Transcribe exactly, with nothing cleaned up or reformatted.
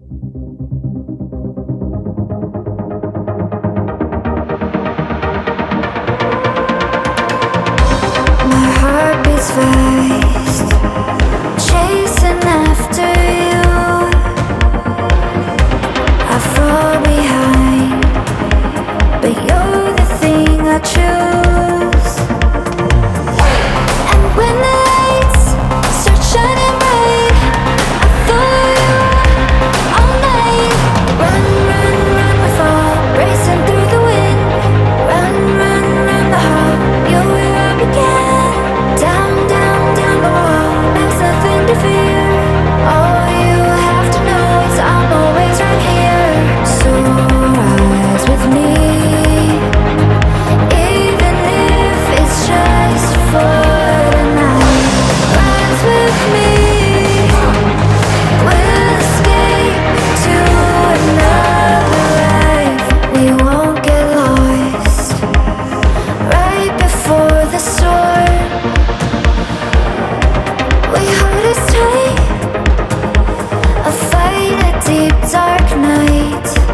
My heart beats fast, chasing after you. I fall behind, but you're the thing I choose. And when the lights start shining bright, I follow you all night. Run, run, run, we fall, racing through the wind. Run, run, run the hall, you're where I began. Down, down, down the wall, there's nothing to fear. All you have to know is I'm always right here. So rise with me, even if it's just for the night. Rise with me, we'll escape to another life. We won't get lost right before the storm. We hold us tight, a fight, a deep dark night.